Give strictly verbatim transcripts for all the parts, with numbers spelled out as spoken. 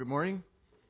Good morning.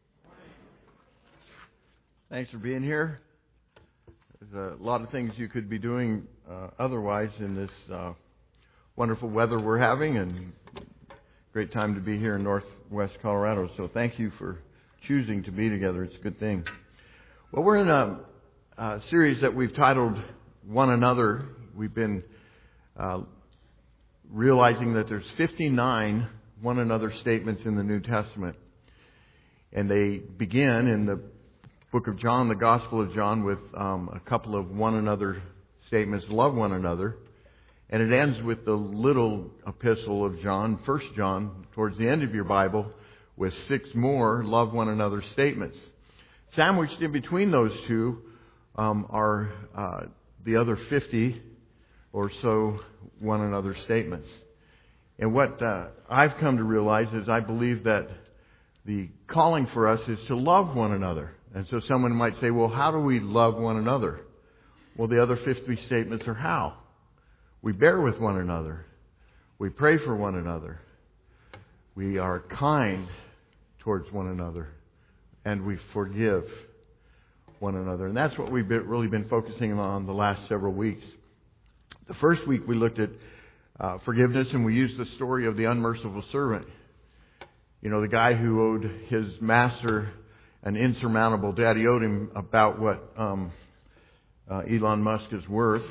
Thanks for being here. There's a lot of things you could be doing uh, otherwise in this uh, wonderful weather we're having, and great time to be here in Northwest Colorado. So thank you for choosing to be together. It's a good thing. Well, we're in a, a series that we've titled One Another. We've been uh, realizing that there's fifty-nine one another statements in the New Testament. And they begin in the book of John, the Gospel of John, with um, a couple of one another statements, love one another. And it ends with the little epistle of John, First John, towards the end of your Bible, with six more love one another statements. Sandwiched in between those two um, are uh, the other fifty or so one another statements. And what uh, I've come to realize is I believe that the calling for us is to love one another. And so someone might say, well, how do we love one another? Well, the other fifty statements are how. We bear with one another. We pray for one another. We are kind towards one another. And we forgive one another. And that's what we've been, really been focusing on the last several weeks. The first week we looked at uh, forgiveness, and we used the story of the unmerciful servant. You know, the guy who owed his master an insurmountable debt. He owed him about what um, uh, Elon Musk is worth.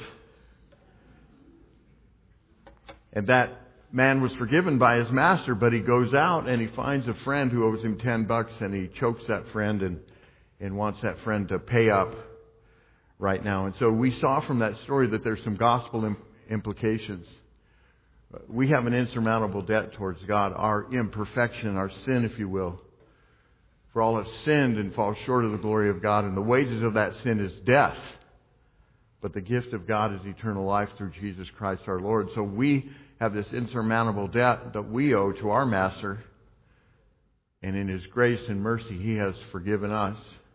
And that man was forgiven by his master, but he goes out and he finds a friend who owes him ten bucks, and he chokes that friend and, and wants that friend to pay up right now. And so we saw from that story that there's some gospel im- implications. We have an insurmountable debt towards God, our imperfection, our sin, if you will. For all have sinned and fall short of the glory of God, and the wages of that sin is death. But the gift of God is eternal life through Jesus Christ our Lord. So we have this insurmountable debt that we owe to our Master. And in His grace and mercy, He has forgiven us.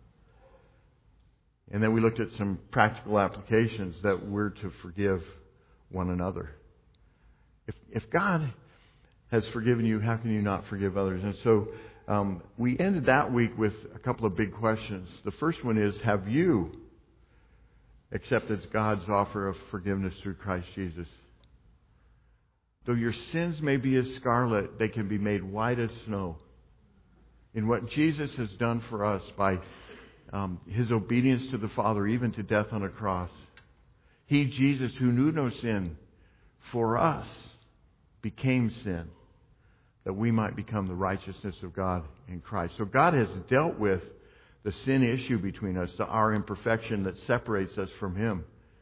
And then we looked at some practical applications that we're to forgive one another. If, if God has forgiven you, how can you not forgive others? And so um, we ended that week with a couple of big questions. The first one is, have you accepted God's offer of forgiveness through Christ Jesus? Though your sins may be as scarlet, they can be made white as snow. In what Jesus has done for us by um, His obedience to the Father, even to death on a cross. He, Jesus, who knew no sin, for us became sin, that we might become the righteousness of God in Christ. So God has dealt with the sin issue between us, our imperfection that separates us from Him.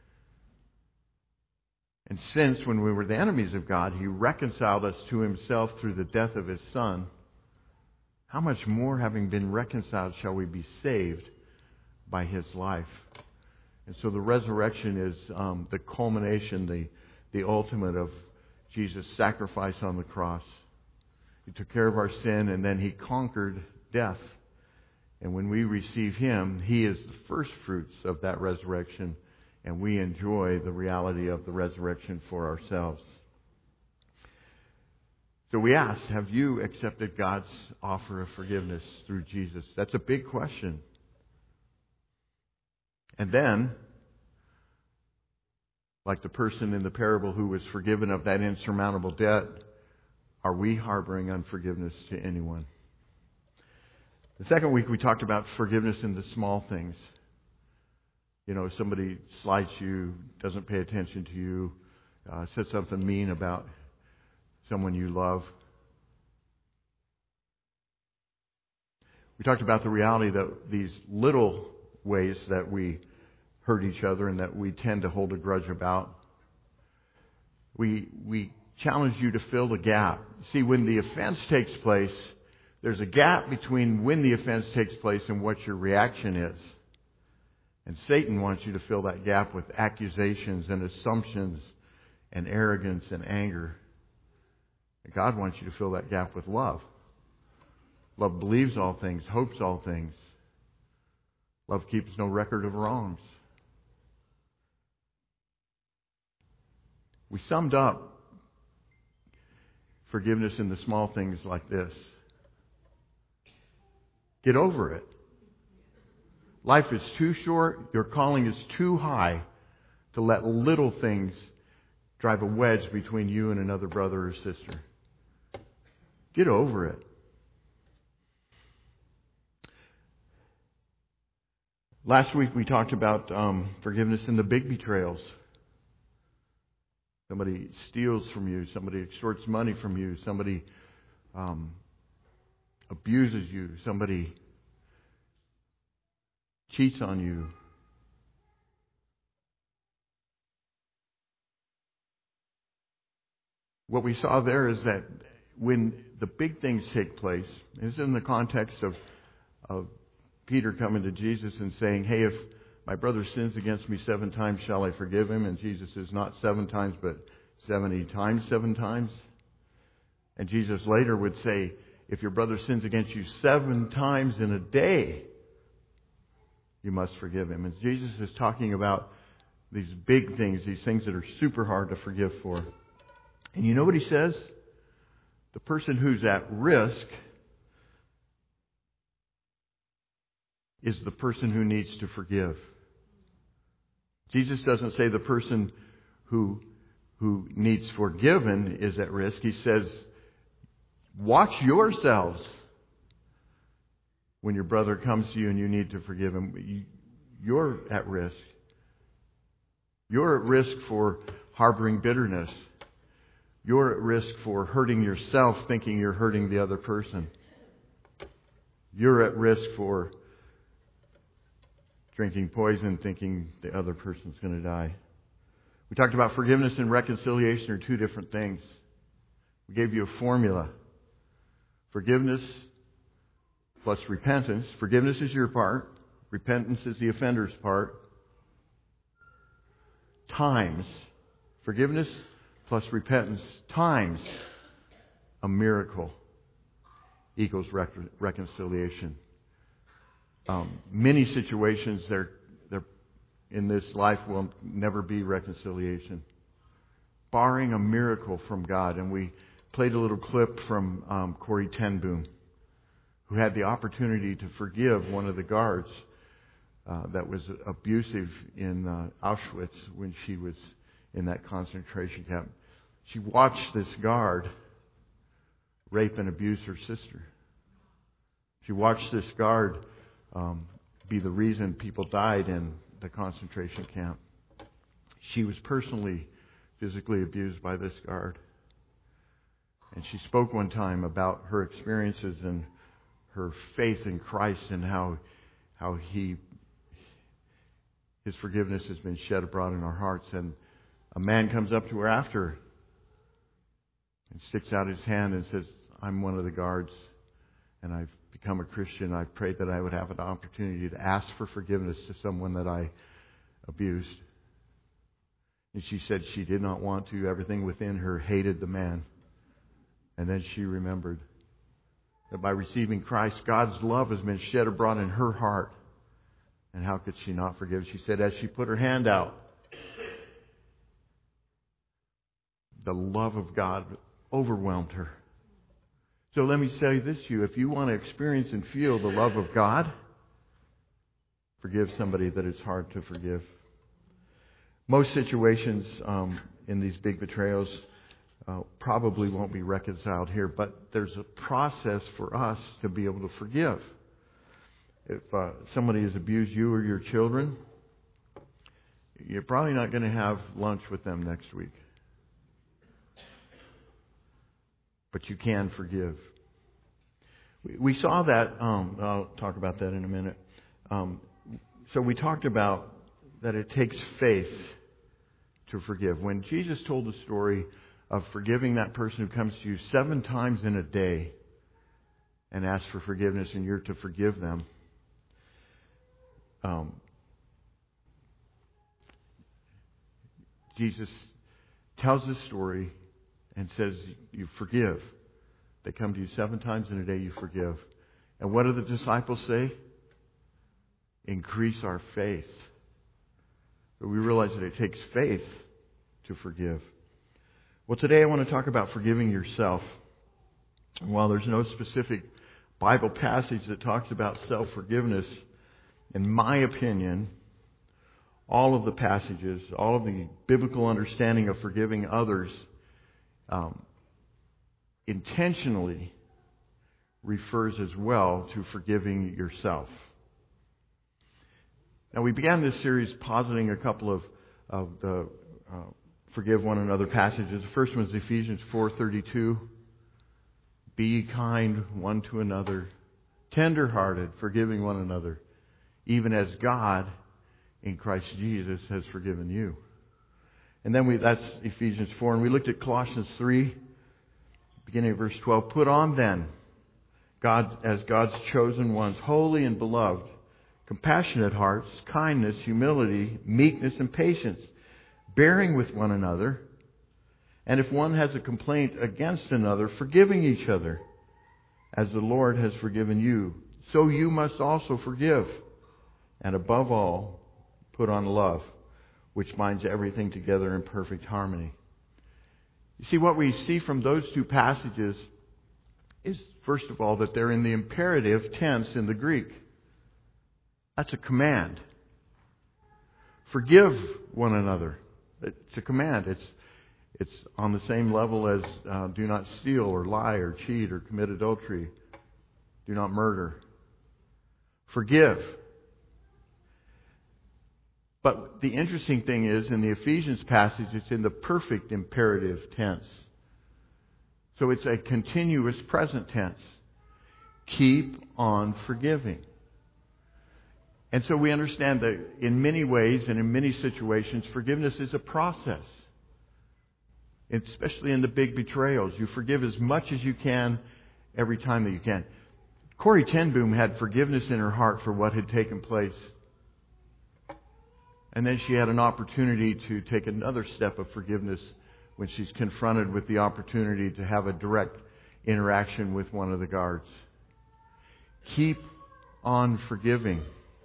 And since when we were the enemies of God, He reconciled us to Himself through the death of His Son, how much more, having been reconciled, shall we be saved by His life? And so the resurrection is um, the culmination, the, the ultimate of Jesus' sacrifice on the cross. He took care of our sin, and then He conquered death. And when we receive Him, He is the first fruits of that resurrection, and we enjoy the reality of the resurrection for ourselves. So we asked, have you accepted God's offer of forgiveness through Jesus? That's a big question. And then, like the person in the parable who was forgiven of that insurmountable debt, are we harboring unforgiveness to anyone? The second week we talked about forgiveness in the small things. You know, somebody slights you, doesn't pay attention to you, uh, says something mean about someone you love. We talked about the reality that these little ways that we hurt each other and that we tend to hold a grudge about. We we challenge you to fill the gap. See, when the offense takes place, there's a gap between when the offense takes place and what your reaction is. And Satan wants you to fill that gap with accusations and assumptions and arrogance and anger. And God wants you to fill that gap with love. Love believes all things, hopes all things. Love keeps no record of wrongs. We summed up forgiveness in the small things like this. Get over it. Life is too short. Your calling is too high to let little things drive a wedge between you and another brother or sister. Get over it. Last week we talked about um, forgiveness in the big betrayals. Somebody steals from you. Somebody extorts money from you. Somebody um, abuses you. Somebody cheats on you. What we saw there is that when the big things take place, it's in the context of, of Peter coming to Jesus and saying, hey, if my brother sins against me seven times, shall I forgive him? And Jesus says, not seven times, but seventy times seven times. And Jesus later would say, if your brother sins against you seven times in a day, you must forgive him. And Jesus is talking about these big things, these things that are super hard to forgive for. And you know what he says? The person who's at risk is the person who needs to forgive. Jesus doesn't say the person who who needs forgiven is at risk. He says, watch yourselves when your brother comes to you and you need to forgive him. You, you're at risk. You're at risk for harboring bitterness. You're at risk for hurting yourself thinking you're hurting the other person. You're at risk for drinking poison thinking the other person's going to die. We talked about forgiveness and reconciliation are two different things. We gave you a formula. Forgiveness plus repentance. Forgiveness is your part. Repentance is the offender's part. Times. Forgiveness plus repentance times a miracle equals rec- reconciliation. Um, many situations there, there in this life will never be reconciliation, barring a miracle from God. And we played a little clip from um, Corrie ten Boom, who had the opportunity to forgive one of the guards uh, that was abusive in uh, Auschwitz when she was in that concentration camp. She watched this guard rape and abuse her sister. She watched this guard um, be the reason people died in the concentration camp. She was personally, physically abused by this guard. And she spoke one time about her experiences and her faith in Christ and how how he His forgiveness has been shed abroad in our hearts. And a man comes up to her after and sticks out his hand and says, I'm one of the guards and I've become a Christian. I prayed that I would have an opportunity to ask for forgiveness to someone that I abused. And she said she did not want to. Everything within her hated the man. And then she remembered that by receiving Christ, God's love has been shed abroad in her heart. And how could she not forgive? She said as she put her hand out, the love of God overwhelmed her. So let me say this to you. If you want to experience and feel the love of God, forgive somebody that it's hard to forgive. Most situations um, in these big betrayals uh, probably won't be reconciled here, but there's a process for us to be able to forgive. If uh, somebody has abused you or your children, you're probably not going to have lunch with them next week. But you can forgive. We, we saw that, um, I'll talk about that in a minute. Um, so we talked about that it takes faith to forgive. When Jesus told the story of forgiving that person who comes to you seven times in a day and asks for forgiveness and you're to forgive them, um, Jesus tells this story and says, you forgive. They come to you seven times in a day, you forgive. And what do the disciples say? Increase our faith. But we realize that it takes faith to forgive. Well, today I want to talk about forgiving yourself. And while there's no specific Bible passage that talks about self-forgiveness, in my opinion, all of the passages, all of the biblical understanding of forgiving others um, intentionally refers as well to forgiving yourself. Now, we began this series positing a couple of, of the uh, forgive one another passages. The first one is Ephesians four thirty-two. Be ye kind one to another, tender-hearted, forgiving one another, even as God in Christ Jesus has forgiven you. And then we that's Ephesians four. And we looked at Colossians three, beginning of verse twelve. Put on then, God as God's chosen ones, holy and beloved, compassionate hearts, kindness, humility, meekness, and patience, bearing with one another. And if one has a complaint against another, forgiving each other, as the Lord has forgiven you, so you must also forgive. And above all, put on love, which binds everything together in perfect harmony. You see, what we see from those two passages is, first of all, that they're in the imperative tense in the Greek. That's a command. Forgive one another. It's a command. It's it's on the same level as uh, do not steal or lie or cheat or commit adultery. Do not murder. Forgive. But the interesting thing is, in the Ephesians passage, it's in the perfect imperative tense. So it's a continuous present tense. Keep on forgiving. And so we understand that in many ways and in many situations, forgiveness is a process. Especially in the big betrayals. You forgive as much as you can every time that you can. Corrie ten Boom had forgiveness in her heart for what had taken place. And then she had an opportunity to take another step of forgiveness when she's confronted with the opportunity to have a direct interaction with one of the guards. Keep on forgiving.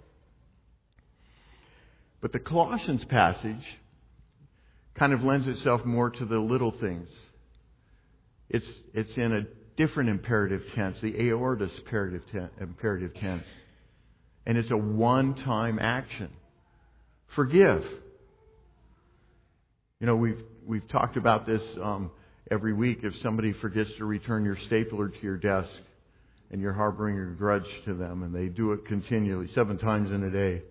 But the Colossians passage kind of lends itself more to the little things. It's it's in a different imperative tense, the aorist imperative tense, imperative tense. And it's a one-time action. Forgive. You know, we've we've talked about this um, every week. If somebody forgets to return your stapler to your desk and you're harboring a grudge to them and they do it continually, seven times in a day,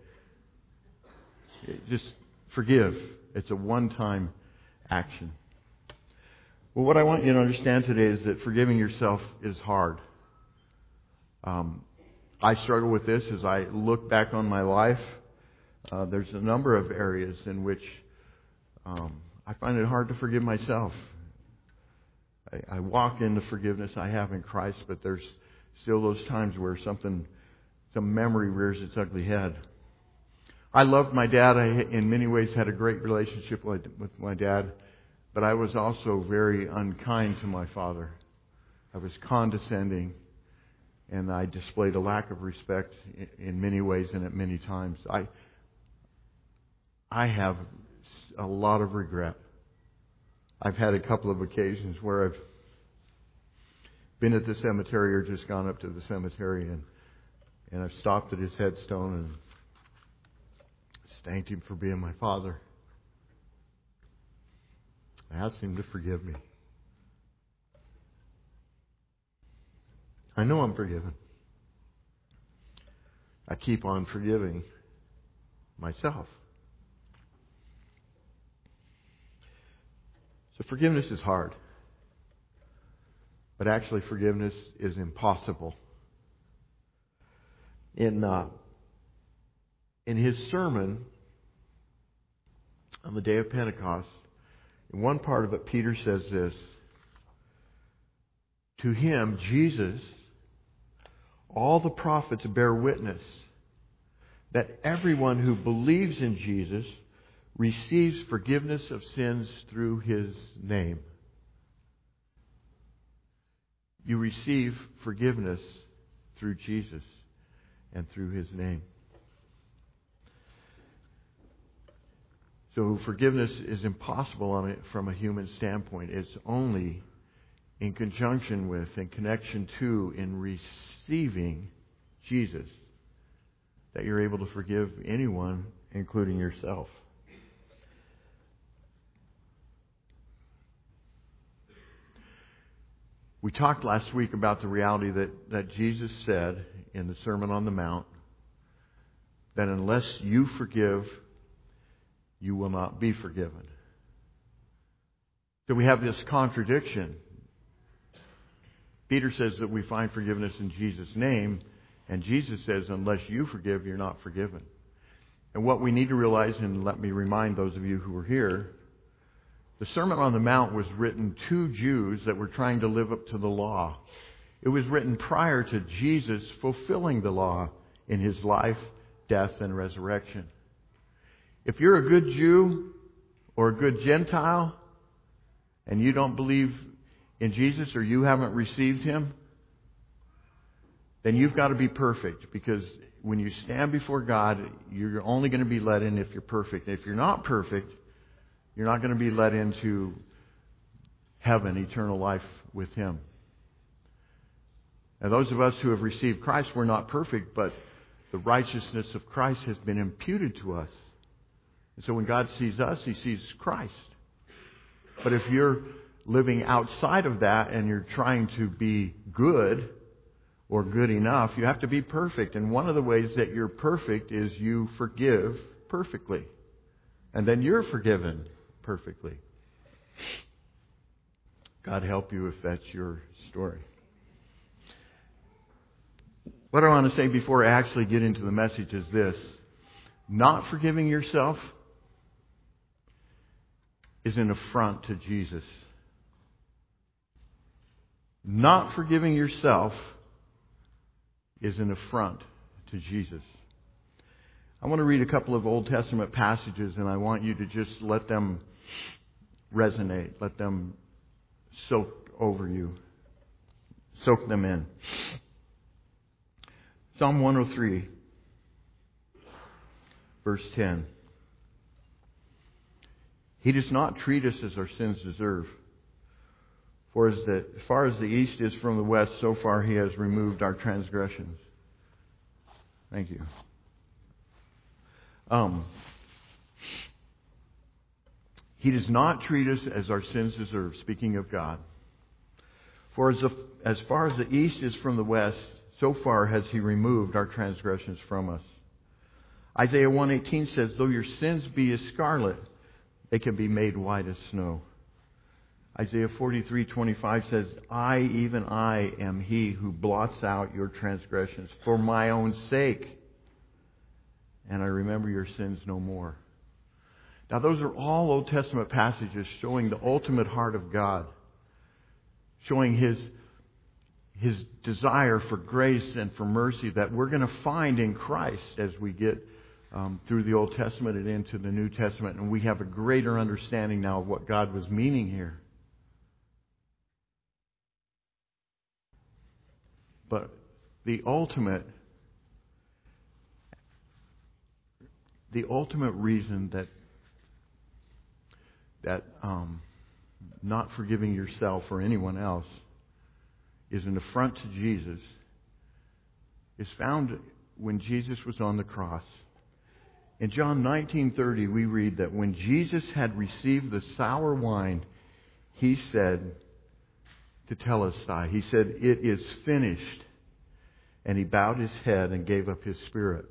just forgive. It's a one-time action. Well, what I want you to understand today is that forgiving yourself is hard. Um, I struggle with this as I look back on my life. Uh, there's a number of areas in which um, I find it hard to forgive myself. I, I walk in the forgiveness I have in Christ, but there's still those times where something, some memory rears its ugly head. I loved my dad. I, in many ways, had a great relationship with, with my dad. But I was also very unkind to my father. I was condescending. And I displayed a lack of respect in, in many ways and at many times. I, I have a lot of regret. I've had a couple of occasions where I've been at the cemetery or just gone up to the cemetery and, and I've stopped at his headstone and thanked him for being my father. I asked him to forgive me. I know I'm forgiven. I keep on forgiving myself. So forgiveness is hard. But actually forgiveness is impossible. In uh, In his sermon on the day of Pentecost, in one part of it, Peter says this: to him, Jesus, all the prophets bear witness that everyone who believes in Jesus receives forgiveness of sins through his name. You receive forgiveness through Jesus and through his name. So forgiveness is impossible on it from a human standpoint. It's only in conjunction with, in connection to, in receiving Jesus, that you're able to forgive anyone, including yourself. We talked last week about the reality that, that Jesus said in the Sermon on the Mount that unless you forgive, you will not be forgiven. So we have this contradiction. Peter says that we find forgiveness in Jesus' name, and Jesus says unless you forgive, you're not forgiven. And what we need to realize, and let me remind those of you who are here, the Sermon on the Mount was written to Jews that were trying to live up to the law. It was written prior to Jesus fulfilling the law in His life, death, and resurrection. If you're a good Jew or a good Gentile and you don't believe in Jesus or you haven't received Him, then you've got to be perfect, because when you stand before God, you're only going to be let in if you're perfect. And if you're not perfect, you're not going to be let into heaven, eternal life with Him. Now, those of us who have received Christ, we're not perfect, but the righteousness of Christ has been imputed to us. And so when God sees us, He sees Christ. But if you're living outside of that and you're trying to be good or good enough, you have to be perfect. And one of the ways that you're perfect is you forgive perfectly. And then you're forgiven perfectly. God help you if that's your story. What I want to say before I actually get into the message is this. Not forgiving yourself is an affront to Jesus. Not forgiving yourself is an affront to Jesus. I want to read a couple of Old Testament passages, and I want you to just let them resonate. Let them soak over you. Soak them in. Psalm one oh three, verse ten. He does not treat us as our sins deserve. For as, the, as far as the east is from the west, so far He has removed our transgressions. Thank you. Um, he does not treat us as our sins deserve, speaking of God. For as, the, as far as the east is from the west, so far has He removed our transgressions from us. Isaiah one eighteen says, though your sins be as scarlet, they can be made white as snow. Isaiah forty-three twenty-five says, I, even I, am He who blots out your transgressions for my own sake, and I remember your sins no more. Now those are all Old Testament passages showing the ultimate heart of God, showing His, His desire for grace and for mercy that we're going to find in Christ as we get um, through the Old Testament and into the New Testament, and we have a greater understanding now of what God was meaning here. But the ultimate, the ultimate reason that that um, not forgiving yourself or anyone else is an affront to Jesus is found when Jesus was on the cross. In John nineteen thirty, we read that when Jesus had received the sour wine, He said, Tetelestai. He said, it is finished. And He bowed His head and gave up His spirit.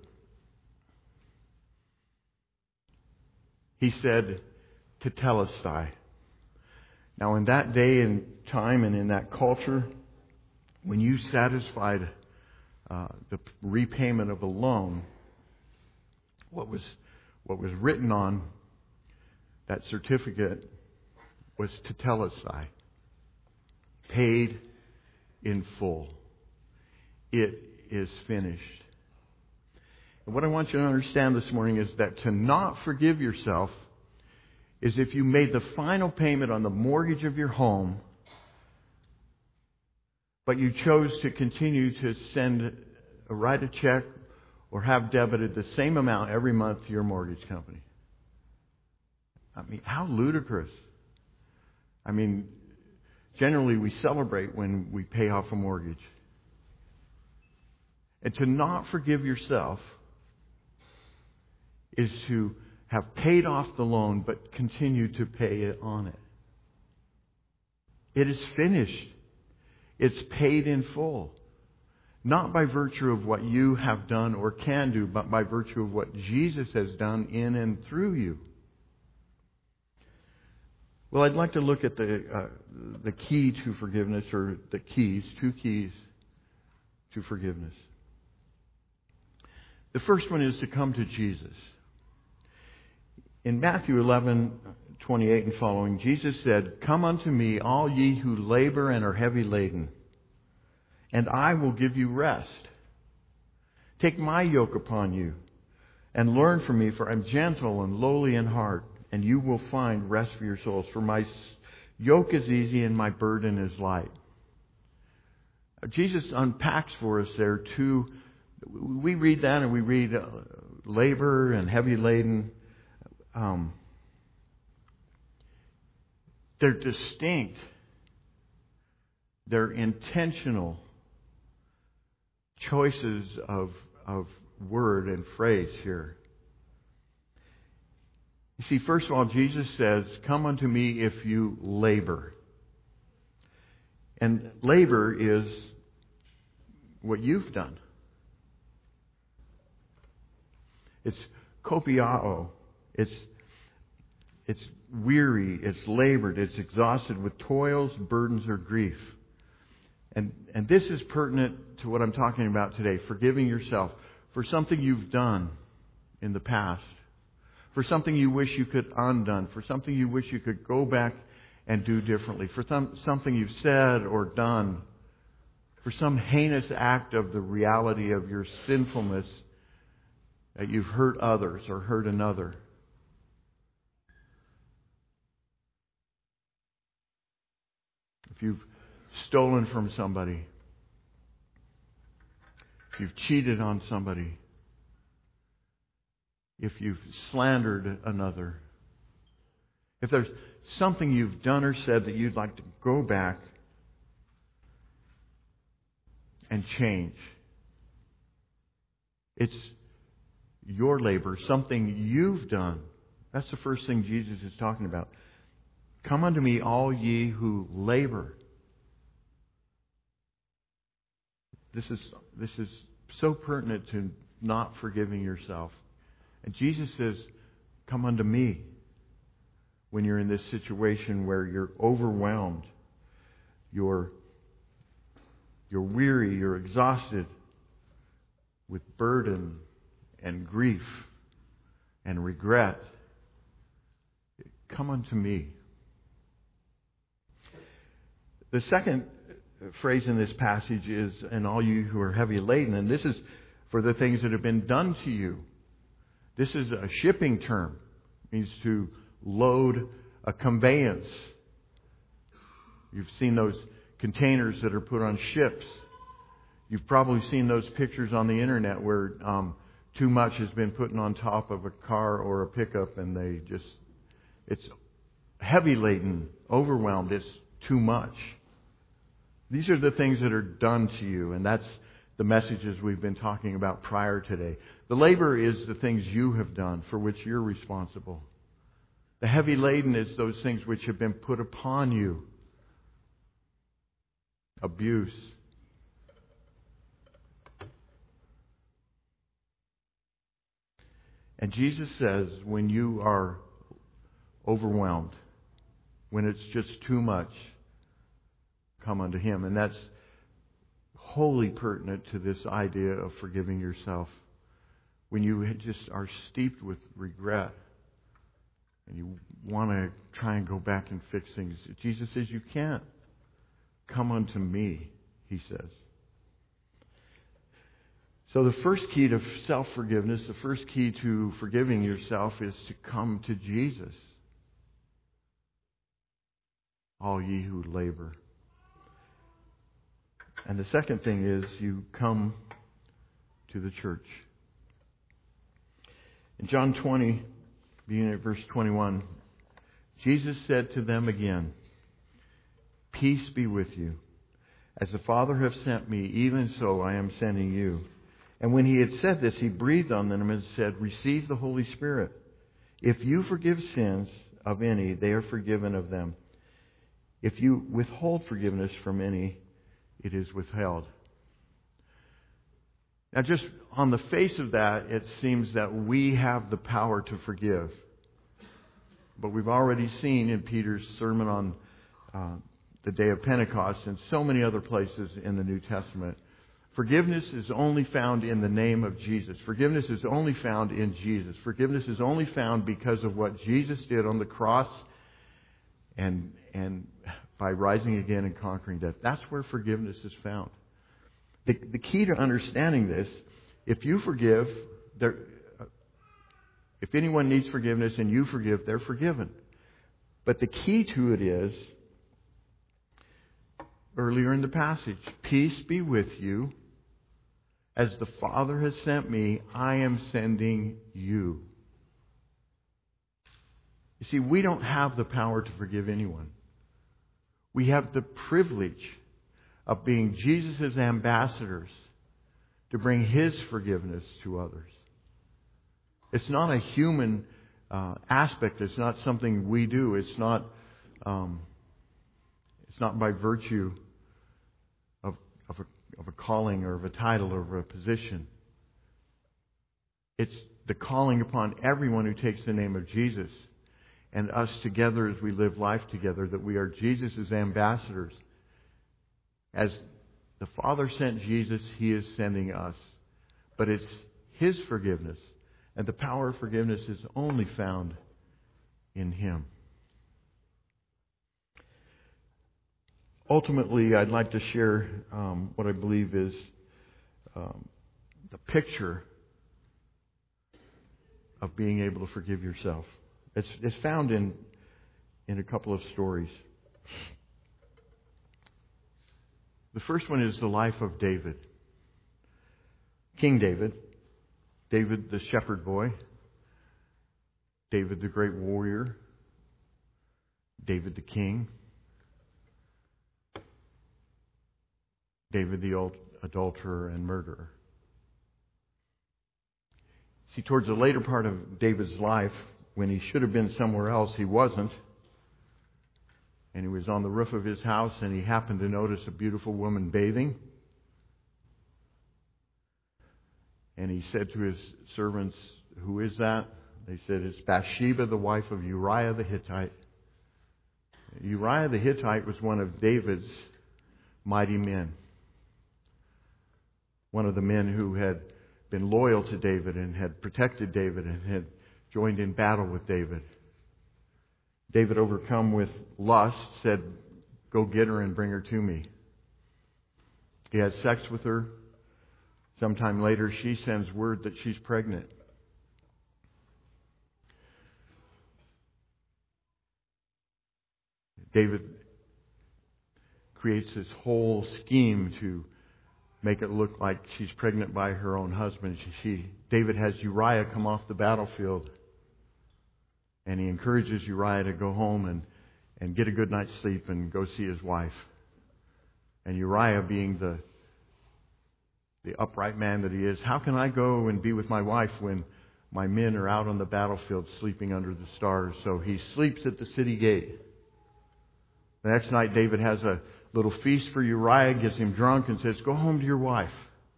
He said, Tetelestai. Now in that day and time and in that culture, when you satisfied uh, the repayment of a loan, what was, what was written on that certificate was Tetelestai. Paid in full. It is finished. And what I want you to understand this morning is that to not forgive yourself is if you made the final payment on the mortgage of your home, but you chose to continue to send, or write a check or have debited the same amount every month to your mortgage company. I mean, how ludicrous. I mean, generally we celebrate when we pay off a mortgage. And to not forgive yourself is to have paid off the loan but continue to pay it on it. It is finished. It's paid in full. Not by virtue of what you have done or can do, but by virtue of what Jesus has done in and through you. Well, I'd like to look at the uh, the key to forgiveness, or the keys, two keys to forgiveness. The first one is to come to Jesus. In Matthew eleven twenty-eight and following, Jesus said, "Come unto me, all ye who labor and are heavy laden, and I will give you rest. Take my yoke upon you, and learn from me, for I am gentle and lowly in heart, and you will find rest for your souls. For my yoke is easy and my burden is light." Jesus unpacks for us there two. We read that and we read uh, labor and heavy laden. Um, they're distinct. They're intentional choices of, of word and phrase here. You see, first of all, Jesus says, "Come unto me if you labor." And labor is what you've done. It's kopiao. It's, it's weary. It's labored. It's exhausted with toils, burdens, or grief. And, and this is pertinent to what I'm talking about today. Forgiving yourself for something you've done in the past. For something you wish you could undone. For something you wish you could go back and do differently. For some, something you've said or done. For some heinous act of the reality of your sinfulness that you've hurt others or hurt another. If you've stolen from somebody. If you've cheated on somebody. If you've slandered another. If there's something you've done or said that you'd like to go back and change. It's your labor, something you've done. That's the first thing Jesus is talking about. "Come unto me, all ye who labor." This is, this is so pertinent to not forgiving yourself. And Jesus says, "Come unto me," when you're in this situation where you're overwhelmed, you're, you're weary, you're exhausted with burden and grief and regret. Come unto me. The second phrase in this passage is, "and all you who are heavy laden," and this is for the things that have been done to you. This is a shipping term. It means to load a conveyance. You've seen those containers that are put on ships. You've probably seen those pictures on the internet where um, too much has been put on top of a car or a pickup, and they just, it's heavy laden, overwhelmed. It's too much. These are the things that are done to you, and that's the messages we've been talking about prior today. The labor is the things you have done for which you're responsible. The heavy laden is those things which have been put upon you. Abuse. And Jesus says, when you are overwhelmed, when it's just too much, come unto Him. And that's wholly pertinent to this idea of forgiving yourself. When you just are steeped with regret and you want to try and go back and fix things, Jesus says you can't. Come unto me, He says. So the first key to self-forgiveness, the first key to forgiving yourself is to come to Jesus. All ye who labor. And the second thing is you come to the church. In John twenty, beginning at verse twenty-one, Jesus said to them again, Peace be with you. As the Father hath sent me, even so I am sending you. And when he had said this, he breathed on them and said, Receive the Holy Spirit. If you forgive sins of any, they are forgiven of them. If you withhold forgiveness from any, it is withheld. Now, just on the face of that, it seems that we have the power to forgive. But we've already seen in Peter's sermon on uh, the day of Pentecost and so many other places in the New Testament, forgiveness is only found in the name of Jesus. Forgiveness is only found in Jesus. Forgiveness is only found because of what Jesus did on the cross and and by rising again and conquering death. That's where forgiveness is found. The, the key to understanding this, if you forgive, there, if anyone needs forgiveness and you forgive, they're forgiven. But the key to it is, earlier in the passage, peace be with you. As the Father has sent me, I am sending you. You see, we don't have the power to forgive anyone. We have the privilege of being Jesus' ambassadors to bring His forgiveness to others. It's not a human uh, aspect. It's not something we do. It's not. Um, it's not by virtue of of a, of a calling or of a title or of a position. It's the calling upon everyone who takes the name of Jesus, and us together as we live life together, that we are Jesus' ambassadors. As the Father sent Jesus, He is sending us. But it's His forgiveness. And the power of forgiveness is only found in Him. Ultimately, I'd like to share um, what I believe is um, the picture of being able to forgive yourself. It's, it's found in, in a couple of stories. The first one is the life of David. King David. David the shepherd boy. David the great warrior. David the king. David the adulterer and murderer. See, towards the later part of David's life, when he should have been somewhere else, he wasn't. And he was on the roof of his house, and he happened to notice a beautiful woman bathing. And he said to his servants, "Who is that?" They said, "It's Bathsheba, the wife of Uriah the Hittite." Uriah the Hittite was one of David's mighty men. One of the men who had been loyal to David and had protected David and had joined in battle with David. David, overcome with lust, said, "Go get her and bring her to me." He has sex with her. Sometime later, she sends word that she's pregnant. David creates this whole scheme to make it look like she's pregnant by her own husband. She, she, David has Uriah come off the battlefield, and he encourages Uriah to go home and, and get a good night's sleep and go see his wife. And Uriah, being the the upright man that he is, how can I go and be with my wife when my men are out on the battlefield sleeping under the stars? So he sleeps at the city gate. The next night, David has a little feast for Uriah, gets him drunk, and says, "Go home to your wife."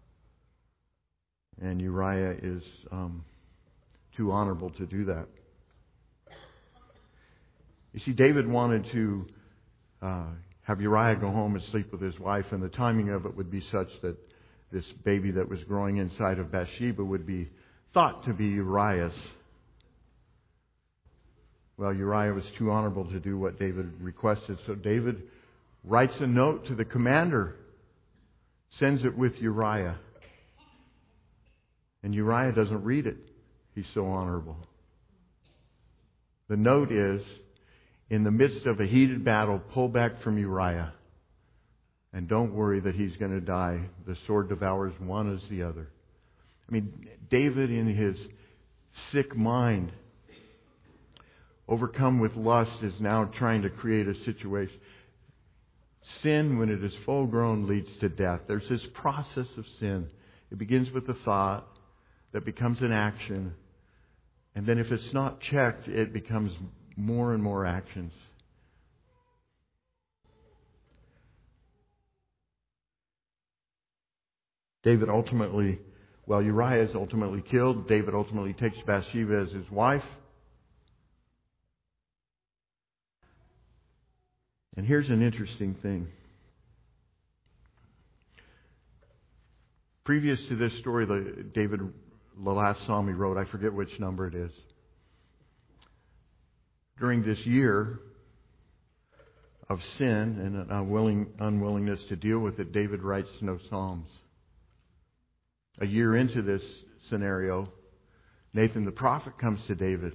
And Uriah is um, too honorable to do that. You see, David wanted to uh, have Uriah go home and sleep with his wife, and the timing of it would be such that this baby that was growing inside of Bathsheba would be thought to be Uriah's. Well, Uriah was too honorable to do what David requested, so David writes a note to the commander, sends it with Uriah. And Uriah doesn't read it. He's so honorable. The note is, in the midst of a heated battle, pull back from Uriah. And don't worry that he's going to die. The sword devours one as the other. I mean, David, in his sick mind, overcome with lust, is now trying to create a situation. Sin, when it is full grown, leads to death. There's this process of sin. It begins with a thought that becomes an action. And then if it's not checked, it becomes more and more actions. David ultimately, well, Uriah is ultimately killed. David ultimately takes Bathsheba as his wife. And here's an interesting thing. Previous to this story, the, David, the last psalm he wrote, I forget which number it is. During this year of sin and an unwilling, unwillingness to deal with it, David writes no psalms. A year into this scenario, Nathan the prophet comes to David.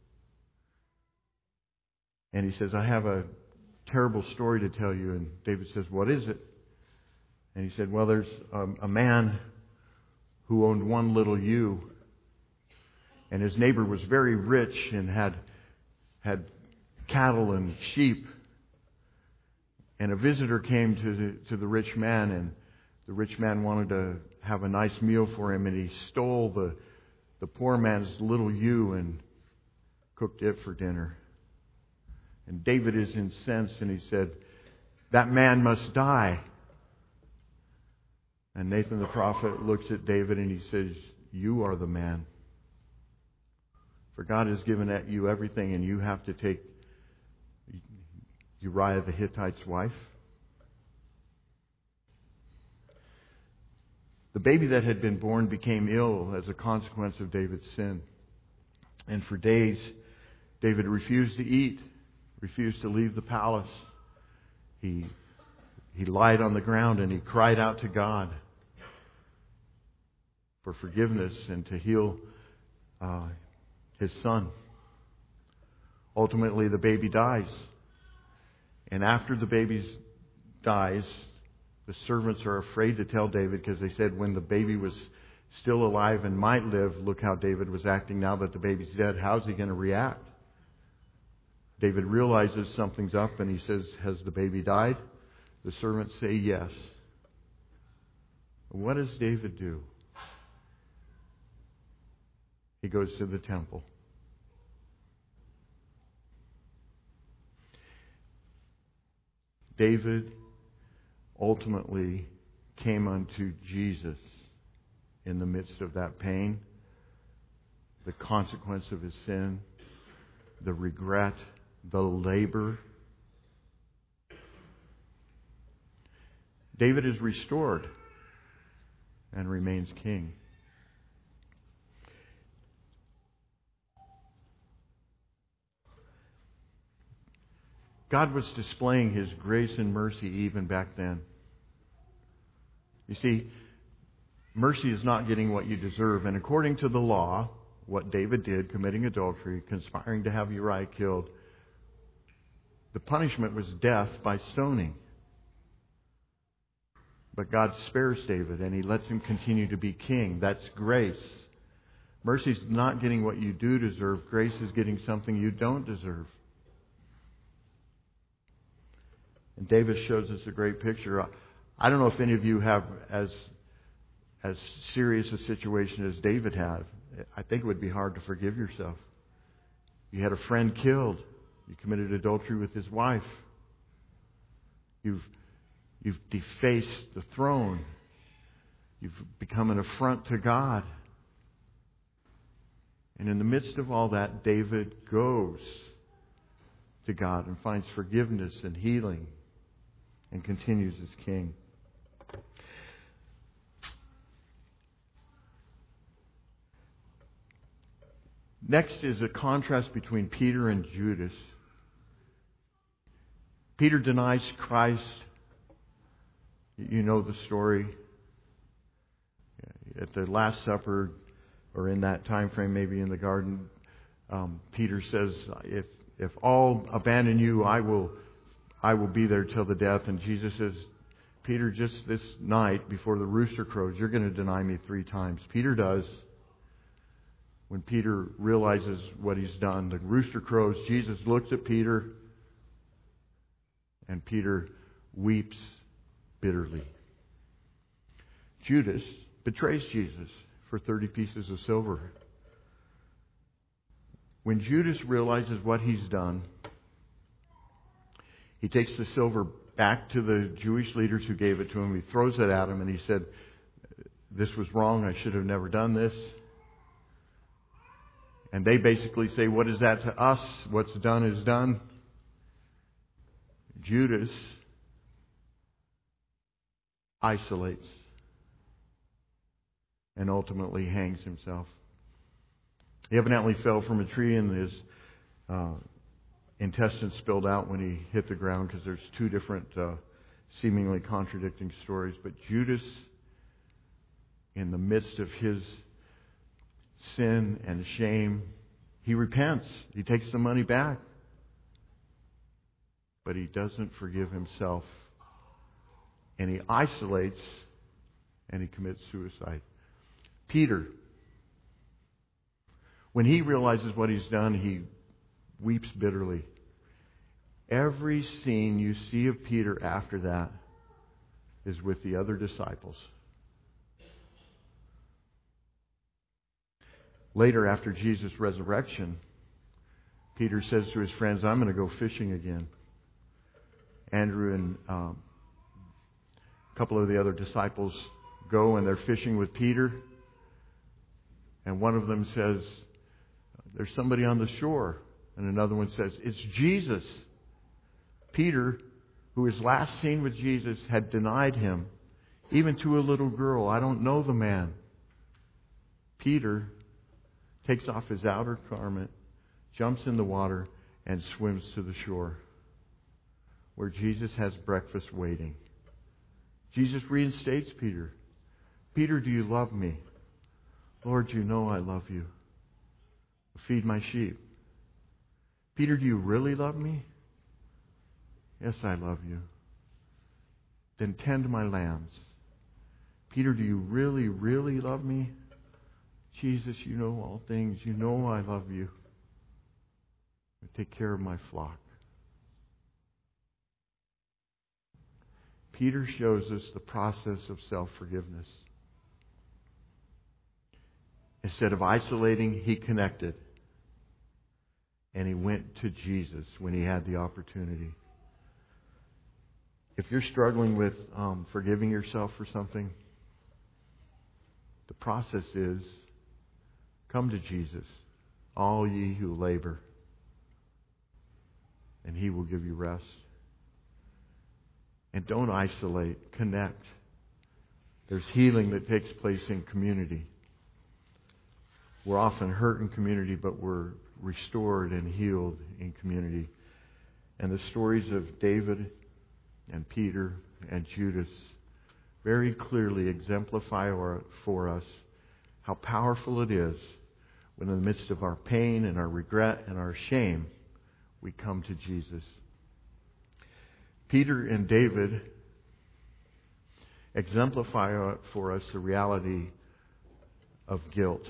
And he says, I have a terrible story to tell you. And David says, what is it? And he said, well, there's um, a man who owned one little ewe. And his neighbor was very rich and had had cattle and sheep. And a visitor came to the, to the rich man, and the rich man wanted to have a nice meal for him, and he stole the the poor man's little ewe and cooked it for dinner. And David is incensed, and he said, that man must die. And Nathan the prophet looks at David and he says, you are the man. For God has given at you everything, and you have to take Uriah the Hittite's wife. The baby that had been born became ill as a consequence of David's sin. And for days, David refused to eat, refused to leave the palace. He, he lied on the ground and he cried out to God for forgiveness and to heal uh, his son. Ultimately, the baby dies. And after the baby dies, the servants are afraid to tell David, because they said when the baby was still alive and might live, look how David was acting now that the baby's dead. How's he going to react? David realizes something's up and he says, has the baby died? The servants say yes. What does David do? He goes to the temple. David ultimately came unto Jesus in the midst of that pain, the consequence of his sin, the regret, the labor. David is restored and remains king. God was displaying His grace and mercy even back then. You see, mercy is not getting what you deserve. And according to the law, what David did, committing adultery, conspiring to have Uriah killed, the punishment was death by stoning. But God spares David and He lets him continue to be king. That's grace. Mercy is not getting what you do deserve. Grace is getting something you don't deserve. And David shows us a great picture. I don't know if any of you have as as serious a situation as David had. I think it would be hard to forgive yourself. You had a friend killed. You committed adultery with his wife. You've you've defaced the throne. You've become an affront to God. And in the midst of all that, David goes to God and finds forgiveness and healing and continues as king. Next is a contrast between Peter and Judas. Peter denies Christ. You know the story. At the Last Supper, or in that time frame, maybe in the garden, um, Peter says, "If if all abandon you, I will." I will be there till the death. And Jesus says, Peter, just this night before the rooster crows, you're going to deny me three times. Peter does. When Peter realizes what he's done, the rooster crows, Jesus looks at Peter, and Peter weeps bitterly. Judas betrays Jesus for thirty pieces of silver. When Judas realizes what he's done, he takes the silver back to the Jewish leaders who gave it to him. He throws it at him and he said, "This was wrong. I should have never done this." And they basically say, "What is that to us? What's done is done." Judas isolates and ultimately hangs himself. He evidently fell from a tree and his uh, intestines spilled out when he hit the ground, because there's two different uh, seemingly contradicting stories. But Judas, in the midst of his sin and shame, he repents. He takes the money back. But he doesn't forgive himself. And he isolates and he commits suicide. Peter, when he realizes what he's done, he weeps bitterly. Every scene you see of Peter after that is with the other disciples. Later, after Jesus' resurrection, Peter says to his friends, "I'm going to go fishing again." Andrew and um, a couple of the other disciples go and they're fishing with Peter. And one of them says, "There's somebody on the shore." And another one says, "It's Jesus." Peter, who was last seen with Jesus, had denied him, even to a little girl. "I don't know the man." Peter takes off his outer garment, jumps in the water, and swims to the shore, where Jesus has breakfast waiting. Jesus reinstates Peter. "Peter, do you love me?" "Lord, you know I love you. Feed my sheep." "Peter, do you really love me?" "Yes, I love you." "Then tend my lambs." "Peter, do you really, really love me?" "Jesus, you know all things. You know I love you. Take care of my flock." Peter shows us the process of self-forgiveness. Instead of isolating, he connected. And he went to Jesus when he had the opportunity. If you're struggling with um, forgiving yourself for something, the process is, come to Jesus, all ye who labor, and He will give you rest. And don't isolate, connect. There's healing that takes place in community. We're often hurt in community, but we're restored and healed in community. And the stories of David and Peter and Judas very clearly exemplify for us how powerful it is when in the midst of our pain and our regret and our shame, we come to Jesus. Peter and David exemplify for us the reality of guilt.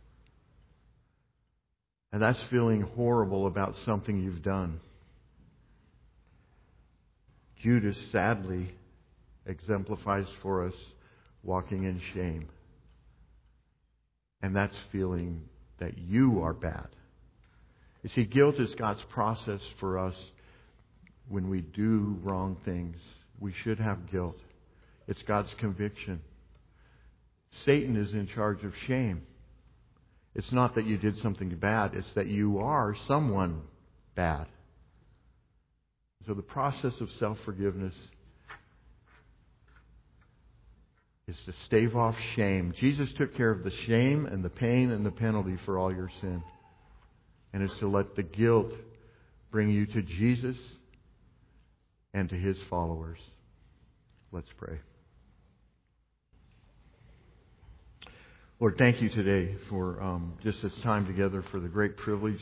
And that's feeling horrible about something you've done. Judas sadly exemplifies for us walking in shame. And that's feeling that you are bad. You see, guilt is God's process for us when we do wrong things. We should have guilt. It's God's conviction. Satan is in charge of shame. It's not that you did something bad. It's that you are someone bad. So the process of self-forgiveness is to stave off shame. Jesus took care of the shame and the pain and the penalty for all your sin. And it's to let the guilt bring you to Jesus and to His followers. Let's pray. Lord, thank you today for um, just this time together, for the great privilege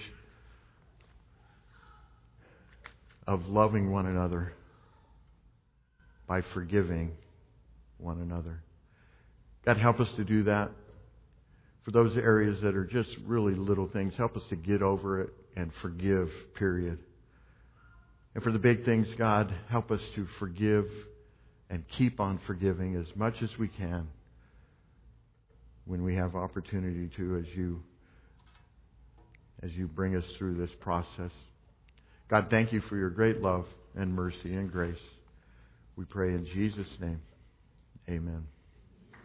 of loving one another by forgiving one another. God, help us to do that. For those areas that are just really little things, help us to get over it and forgive, period. And for the big things, God, help us to forgive and keep on forgiving as much as we can when we have opportunity to, as you as you bring us through this process. God, thank you for your great love and mercy and grace. We pray in Jesus' name. Amen.